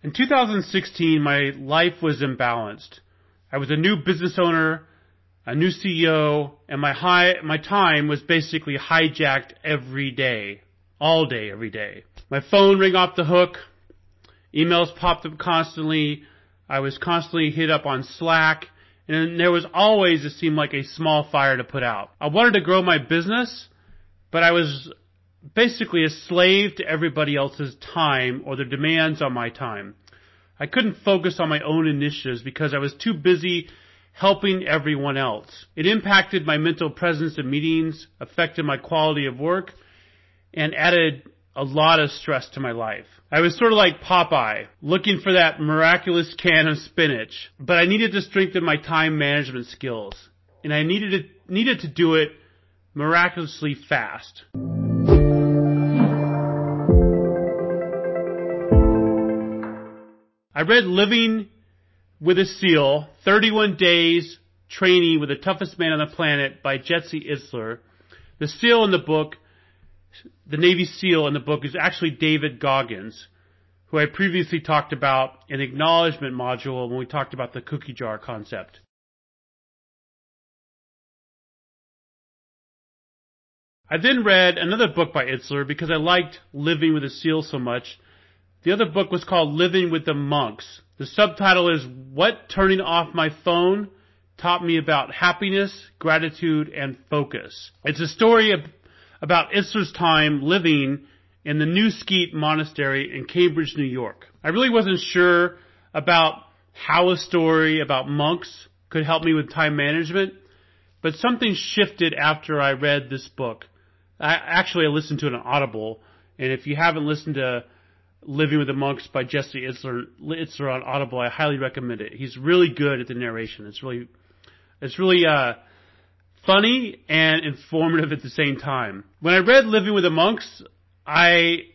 In 2016, my life was imbalanced. I was a new business owner, a new CEO, and my time was basically hijacked every day. All day, every day. My phone rang off the hook. Emails popped up constantly. I was constantly hit up on Slack. And there was always, it seemed like, a small fire to put out. I wanted to grow my business, but I was basically a slave to everybody else's time or the demands on my time. I couldn't focus on my own initiatives because I was too busy helping everyone else. It impacted my mental presence in meetings, affected my quality of work, and added a lot of stress to my life. I was sort of like Popeye, looking for that miraculous can of spinach, but I needed to strengthen my time management skills, and I needed to do it miraculously fast. I read Living with a Seal, 31 Days Training with the Toughest Man on the Planet by Jesse Itzler. The SEAL in the book, the Navy SEAL in the book, is actually David Goggins, who I previously talked about in the acknowledgement module when we talked about the cookie jar concept. I then read another book by Itzler because I liked Living with a SEAL so much. The other book was called Living with the Monks. The subtitle is What Turning Off My Phone Taught Me About Happiness, Gratitude, and Focus. It's a story about Itzler's time living in the New Skeet Monastery in Cambridge, New York. I really wasn't sure about how a story about monks could help me with time management, but something shifted after I read this book. I listened to it on Audible, and if you haven't listened to Living with the Monks by Jesse Itzler on Audible, I highly recommend it. He's really good at the narration. It's really funny and informative at the same time. When I read Living with the Monks, when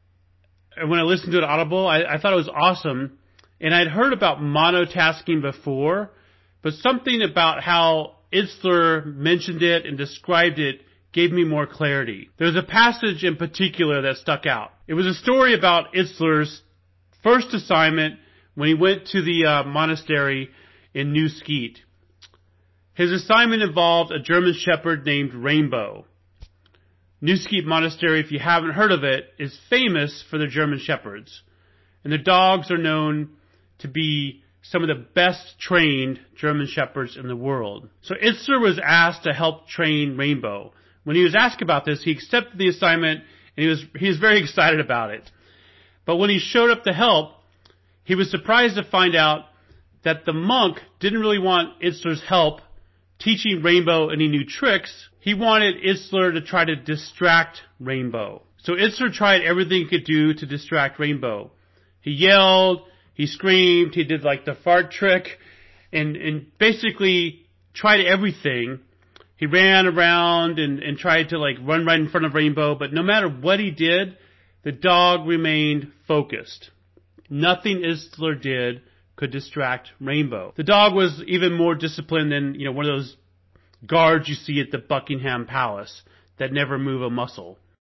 I listened to it on Audible, I thought it was awesome. And I'd heard about monotasking before, but something about how Itzler mentioned it and described it gave me more clarity. There's a passage in particular that stuck out. It was a story about Itzler's first assignment when he went to the monastery in New Skeet. His assignment involved a German Shepherd named Rainbow. New Skeet Monastery, if you haven't heard of it, is famous for their German Shepherds. And the dogs are known to be some of the best trained German Shepherds in the world. So Itzler was asked to help train Rainbow. When he was asked about this, he accepted the assignment and he was very excited about it. But when he showed up to help, he was surprised to find out that the monk didn't really want Itzler's help teaching Rainbow any new tricks. He wanted Itzler to try to distract Rainbow. So Itzler tried everything he could do to distract Rainbow. He yelled, he screamed, he did like the fart trick, and basically tried everything. He ran around and tried to like run right in front of Rainbow, but no matter what he did, the dog remained focused. Nothing Itzler did could distract Rainbow. The dog was even more disciplined than, one of those guards you see at the Buckingham Palace that never move a muscle.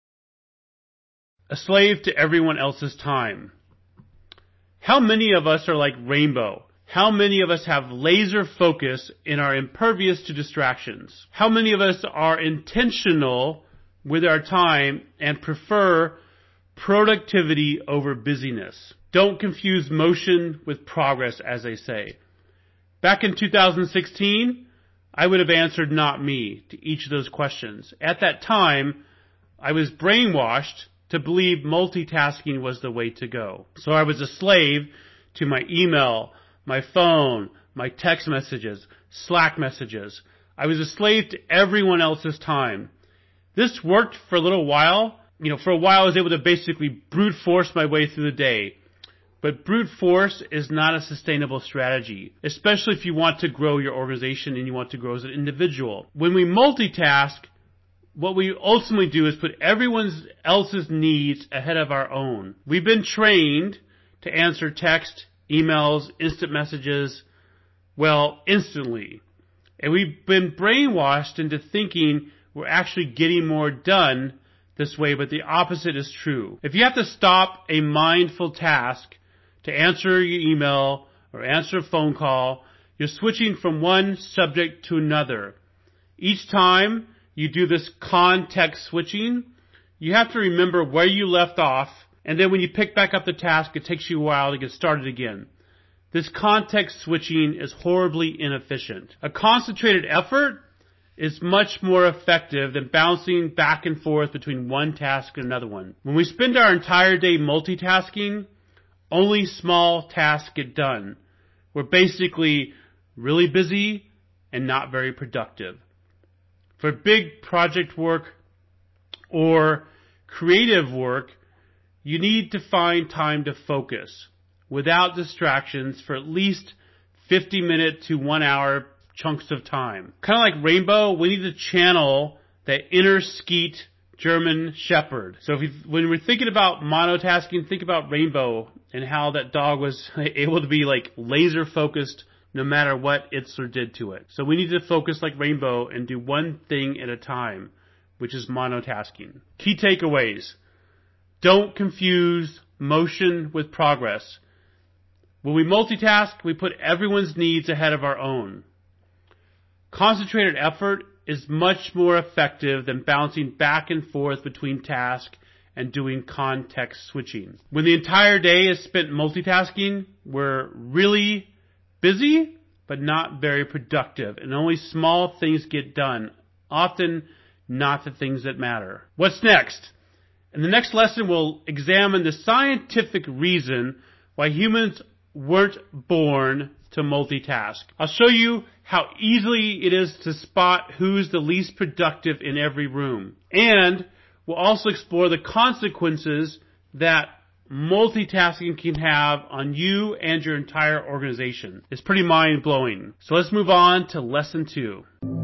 A slave to everyone else's time. How many of us are like Rainbow? How many of us have laser focus and are impervious to distractions? How many of us are intentional with our time and prefer productivity over busyness? Don't confuse motion with progress, as they say. Back in 2016, I would have answered not me to each of those questions. At that time, I was brainwashed to believe multitasking was the way to go. So I was a slave to my email, my phone, my text messages, Slack messages. I was a slave to everyone else's time. This worked for a little while. For a while I was able to basically brute force my way through the day. But brute force is not a sustainable strategy, especially if you want to grow your organization and you want to grow as an individual. When we multitask, what we ultimately do is put everyone else's needs ahead of our own. We've been trained to answer text, emails, instant messages, instantly. And we've been brainwashed into thinking we're actually getting more done this way, but the opposite is true. If you have to stop a mindful task to answer your email or answer a phone call. You're switching from one subject to another. Each time you do this context switching, you have to remember where you left off, and then when you pick back up the task, it takes you a while to get started again. This context switching is horribly inefficient. A concentrated effort is much more effective than bouncing back and forth between one task and another one. When we spend our entire day multitasking, only small tasks get done. We're basically really busy and not very productive. For big project work or creative work, you need to find time to focus without distractions for at least 50-minute to 1 hour chunks of time. Kind of like Rainbow, we need to channel that inner skeet German Shepherd. So when we're thinking about monotasking, think about Rainbow and how that dog was able to be like laser focused no matter what Itzler did to it. So we need to focus like Rainbow and do one thing at a time, which is monotasking. Key takeaways. Don't confuse motion with progress. When we multitask, we put everyone's needs ahead of our own. Concentrated effort is much more effective than bouncing back and forth between tasks and doing context switching. When the entire day is spent multitasking, we're really busy, but not very productive, and only small things get done, often not the things that matter. What's next? In the next lesson, we'll examine the scientific reason why humans weren't born to multitask. I'll show you how easily it is to spot who's the least productive in every room. And we'll also explore the consequences that multitasking can have on you and your entire organization. It's pretty mind-blowing. So let's move on to lesson 2.